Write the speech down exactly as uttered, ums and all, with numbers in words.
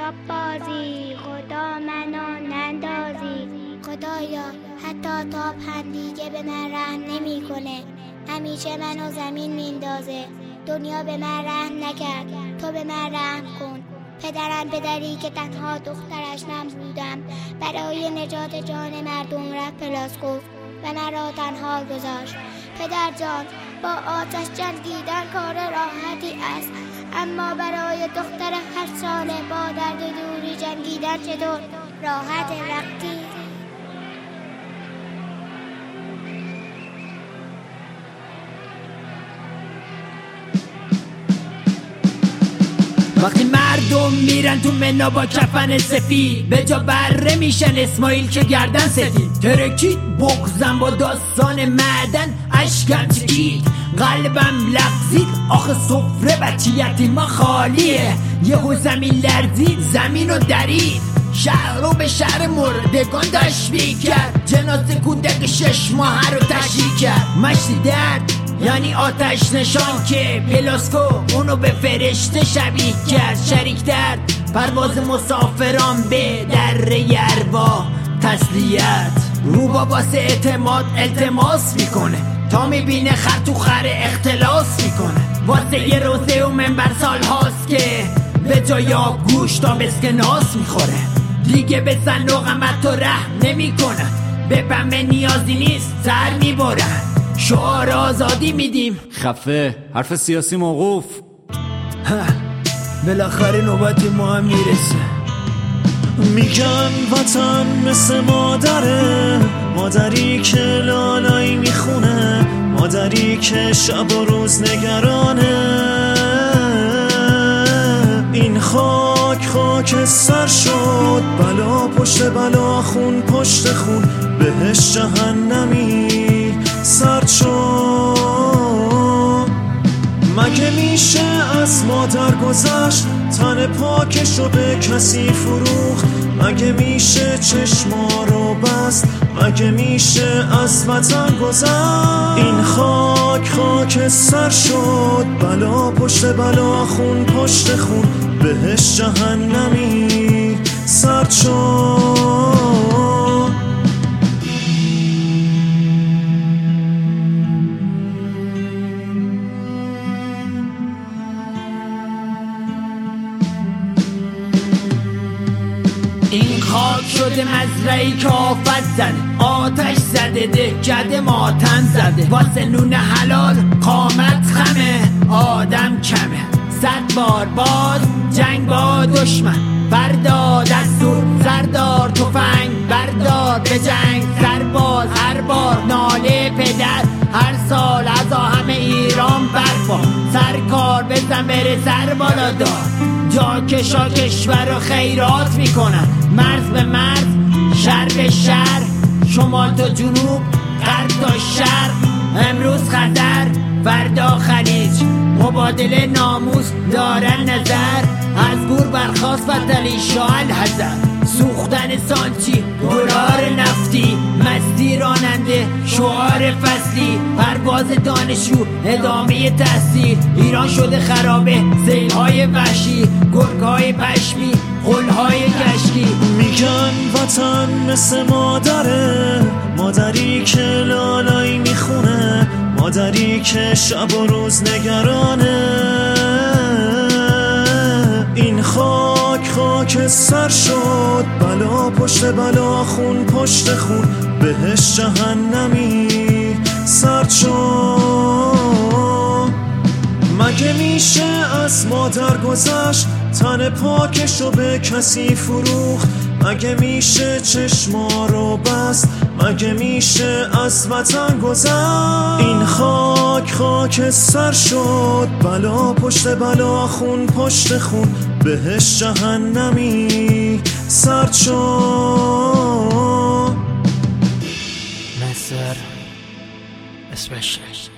عجب بازی، خدا منو نندازی. خدایا حتی تاب هم دیگه به من رحم نمیکنه، همیشه منو زمین میندازه. دنیا به من رحم نکرد، تو به من رحم کن. پدرم پدری که تنها دخترش من بودم، برای نجات جان مردم رفت پلاسکوف و مرا تنها گذاشت. پدر جان، با آتش جنگیدن کار راحتی است، اما برای دختر هشت ساله با درد دوری جنگیدن چطور راحت وقتی؟ وقتی مردم میرن تو منا با کفن سفید، به جا بره میشن اسماعیل که گردن سفید. ترکید بغزم با داستان معدن، اشکم چکید قلبم لغزید. آخه سفره بچه یتیما خالیه، یهو زمین لرزید زمین رو درید. شهر رو به شهر مردگان تشبیه کرد، جنازه کودک شش ماه رو تشییع کرد. مشتی درد یعنی آتش نشان که پلاسکو اونو به فرشته شبیه کرد. شریک درد پرواز مسافران به دره ارواح تسلیت. روبا واسه اعتماد التماس میکنه، تا میبینه خر تو خر اختلاس میکنه. واسه یه روزه و منبر سال هاست که به جای آب گوش تا مسکناس میخوره. دیگه به صندوق غمت تو رحم نمیکنن، به پمه نیازی نیست سر میبرن. شعار آزادی میدیم، خفه حرف سیاسی موقوف. بالاخره نوبت ما هم میرسه. میگن وطن مثل مادره، مادری که لالایی میخونه، مادری که شب و روز نگرانه. این خاک خاک سر شد، بلا پشت بلا خون پشت خون، بهش جهنمی سرد شد. مگه میشه از مادر گذشت، تن پاکشو به کسی فروخت؟ مگه میشه چشما رو بست، مگه میشه از وطن گذشت؟ این خاک خاک سر شد، بلا پشت بلا خون پشت خون، بهش جهنمی سرد شد. این خاک شده مزرعی که آفت زده، آتش زده دهکده ماتم زده. واسه نون حلال قامت خمه، آدم کمه. صد بار باز جنگ با دشمن، فردا دستور سردار تفنگ بردار به جنگ. سرباز هر بار ناله پدر، هر سال از همه ایران برپا. سرکار بزن بره سر بالا دار، جا کشا کشور رو خیرات میکنن. مرز به مرز شهر به شهر، شمال تا جنوب غرب تا شرق. امروز خطر فردا خلیج، مبادله ناموس دارن نظر. از گور برخواست فتلی شاه الحذر، سوختن سانچی دلار نفتی. مستی راننده شعار فصلی، پرواز دانشجو ادامه تحصیل. ایران شده خرابه سیل‌های وحشی، گرگ‌های پشمی غل‌های کشکی. میگن وطن مثل مادره، مادری که لالایی میخونه، مادری که شب و روز نگرانه. این خاک خاک سر شد، بلا پشت بلا خون پشت خون، بهش جهنمی سرد شد. مگه میشه از مادر گذشت، تن پاکشو به کسی فروخت؟ مگه میشه چشما رو بست، مگه میشه از وطن گذشت؟ این خاک خاک سر شد، بلا پشت بلا خون پشت خون، بهش جهنمی سرد شد. مصر especially